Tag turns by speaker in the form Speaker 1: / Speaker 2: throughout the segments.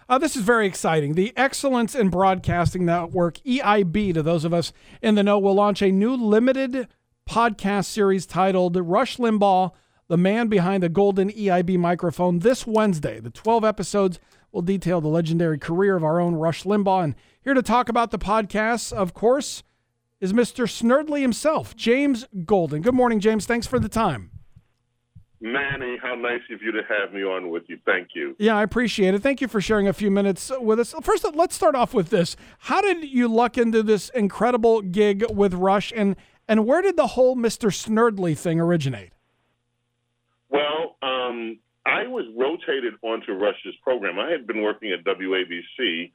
Speaker 1: This is very exciting. The Excellence in Broadcasting Network, EIB, to those of us in the know, will launch a new limited podcast series titled Rush Limbaugh, the man behind the golden EIB microphone, this Wednesday. The 12 episodes will detail the legendary career of our own Rush Limbaugh. And here to talk about the podcast, of course, is Mr. Snerdley himself, James Golden. Good morning, James. Thanks for the time.
Speaker 2: Manny, how nice of you to have me on with you. Thank you.
Speaker 1: Yeah, I appreciate it. Thank you for sharing a few minutes with us. First, let's start off with this. How did you luck into this incredible gig with Rush, and where did the whole Mr. Snerdley thing originate?
Speaker 2: Well, I was rotated onto Rush's program. I had been working at WABC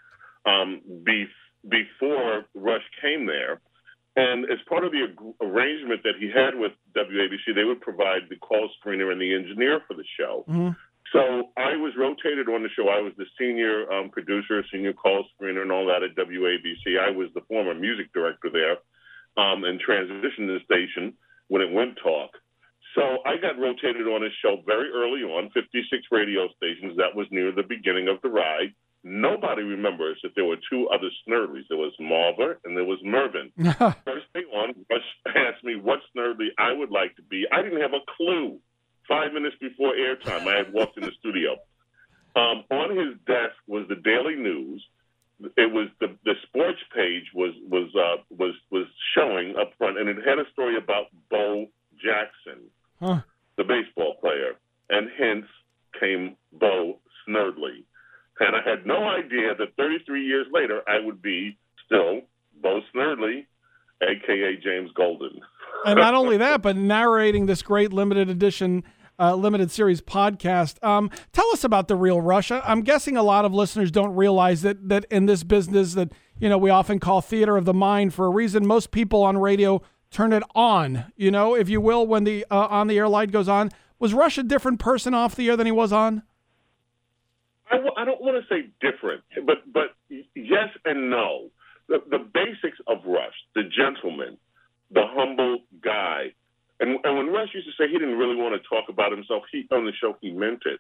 Speaker 2: before Rush came there. And as part of the arrangement that he had with WABC, they would provide the call screener and the engineer for the show. Mm-hmm. So I was rotated on the show. I was the senior producer, senior call screener, and all that at WABC. I was the former music director there and transitioned the station when it went talk. So I got rotated on his show very early on, 56 radio stations. That was near the beginning of the ride. Nobody remembers that there were two other Snerdleys. There was Marva and there was Mervyn. First thing on, Rush asked me what Snerdley I would like to be. I didn't have a clue. 5 minutes before airtime, I had walked in the studio. On his desk was the Daily News. It was the sports page was showing up front, and it had a story about Bo Jackson, the baseball player, and hence came Bo Snerdley. And I had no idea that 33 years later, I would be still Bo Snerdley, a.k.a. James Golden.
Speaker 1: And not only that, but narrating this great limited edition, limited series podcast. Tell us about The Real Rush. I'm guessing a lot of listeners don't realize that in this business that, we often call theater of the mind for a reason. Most people on radio turn it on, if you will, when the on-the-air light goes on. Was Rush a different person off the air than he was on?
Speaker 2: I don't want to say different, but yes and no. The basics of Rush, the gentleman, the humble guy. And when Rush used to say he didn't really want to talk about himself, on the show he meant it,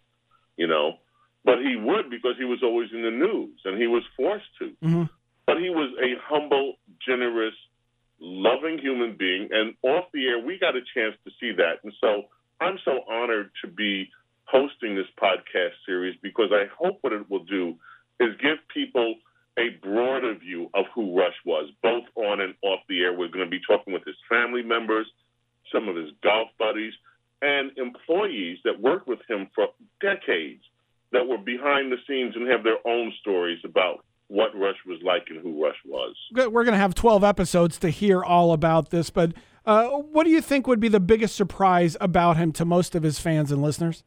Speaker 2: But he would because he was always in the news, and he was forced to. Mm-hmm. But he was a humble, generous, loving human being. And off the air, we got a chance to see that. And so I'm so honored to be hosting this podcast series because I hope what it will do is give people a broader view of who Rush was, both on and off the air. We're going to be talking with his family members, some of his golf buddies, and employees that worked with him for decades that were behind the scenes and have their own stories about what Rush was like and who Rush was.
Speaker 1: We're going to have 12 episodes to hear all about this, but what do you think would be the biggest surprise about him to most of his fans and listeners?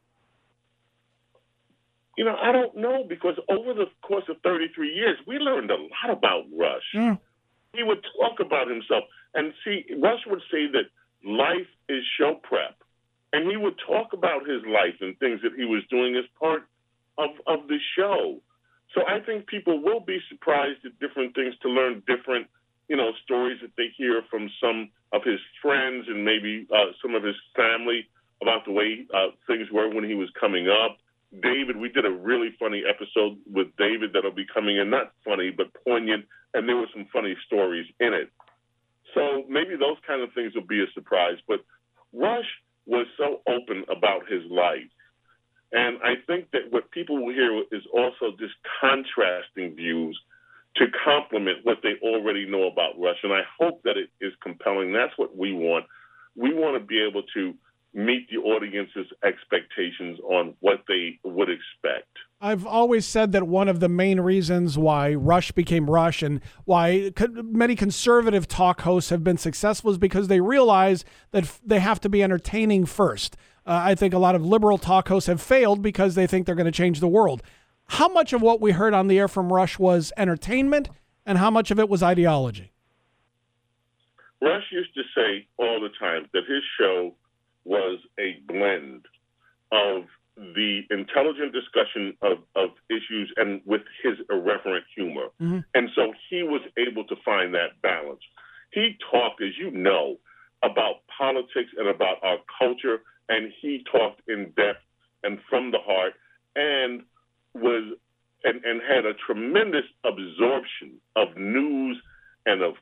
Speaker 2: I don't know, because over the course of 33 years, we learned a lot about Rush. Mm. He would talk about himself. And see, Rush would say that life is show prep. And he would talk about his life and things that he was doing as part of the show. So I think people will be surprised at different things, to learn different, stories that they hear from some of his friends and maybe some of his family about the way things were when he was coming up. David, we did a really funny episode with David that'll be coming in, not funny, but poignant, and there were some funny stories in it. So maybe those kind of things will be a surprise. But Rush was so open about his life. And I think that what people will hear is also just contrasting views to complement what they already know about Rush. And I hope that it is compelling. That's what we want. We want to be able to meet the audience's expectations on what they would expect.
Speaker 1: I've always said that one of the main reasons why Rush became Rush and why many conservative talk hosts have been successful is because they realize that they have to be entertaining first. I think a lot of liberal talk hosts have failed because they think they're going to change the world. How much of what we heard on the air from Rush was entertainment, and how much of it was ideology?
Speaker 2: Rush used to say all the time that his show was a blend of the intelligent discussion of issues and with his irreverent humor. Mm-hmm. And so he was able to find that balance. He talked, as you know, about politics and about our culture, and he talked in depth and from the heart, and was and had a tremendous absorption of news and of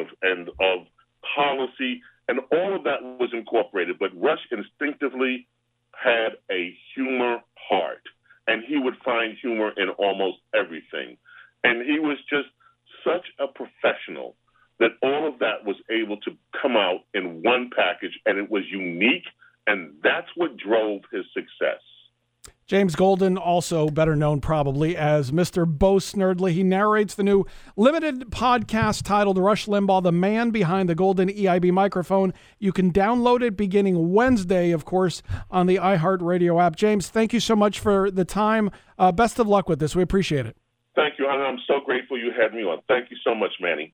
Speaker 2: policy, and all of that was incorporated. But Rush instinctively had a humor heart, and he would find humor in almost everything. And he was just such a professional that all of that was able to come out in one package, and it was unique, and that's what drove his success.
Speaker 1: James Golden, also better known probably as Mr. Bo Snerdley. He narrates the new limited podcast titled Rush Limbaugh, The Man Behind the Golden EIB Microphone. You can download it beginning Wednesday, of course, on the iHeartRadio app. James, thank you so much for the time. Best of luck with this. We appreciate it.
Speaker 2: Thank you, and I'm so grateful you had me on. Thank you so much, Manny.